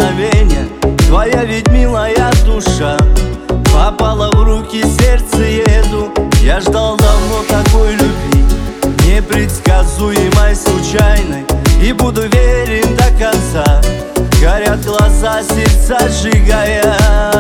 прикосновения. Твоя ведь милая душа попала в руки, сердце еду. Я ждал давно такой любви, непредсказуемой, случайной, и буду верен до конца. Горят глаза, сердца сжигая.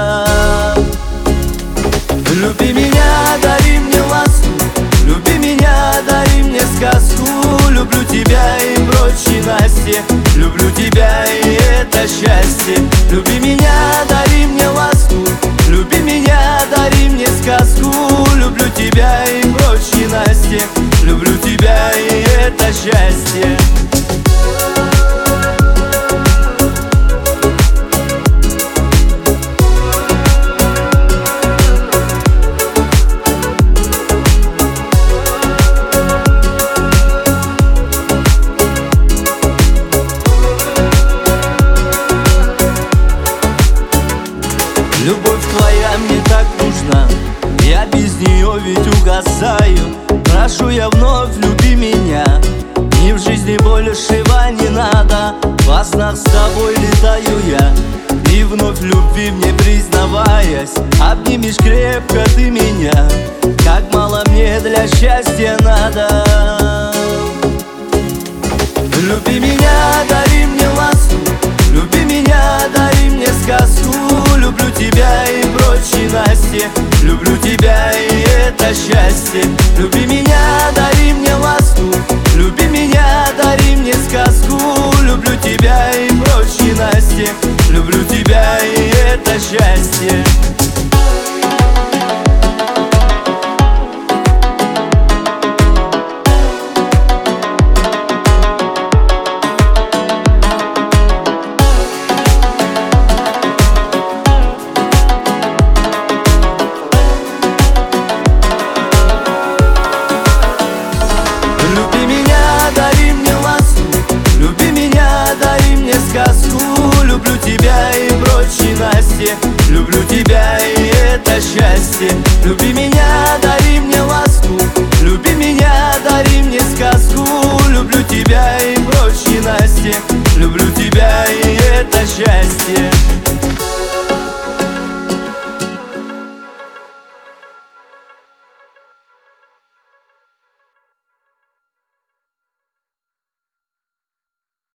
Люби меня, дари мне ласку, люби меня, дари мне сказку. Люблю тебя и прочь ненастье, люблю тебя и это счастье. Люби меня, дари мне ласку, люби меня, дари мне сказку. Люблю тебя и прочь ненастье, люблю тебя и это счастье. Любовь твоя мне так нужна, я без нее ведь угасаю. Прошу я вновь, люби меня, мне в жизни большего не надо. Во снах с тобой летаю я, и вновь в любви мне признаваясь, обнимешь крепко ты меня, как мало мне для счастья надо. Люби меня, дари мне ласку, люби меня, дари мне сказку. Люблю тебя и прочь ненастье, люблю тебя и это счастье. Люби меня, дари мне ласку, люби меня, дари мне сказку. Люблю тебя и прочь ненастье, люблю тебя и это счастье. Люби меня, дари мне ласку, люби меня, дари мне сказку. Люблю тебя и прочь ненастье, люблю тебя и это счастье. Люби меня, дари мне ласку, люби меня, дари мне сказку. Люблю тебя и прочь ненастье, люблю тебя и это счастье.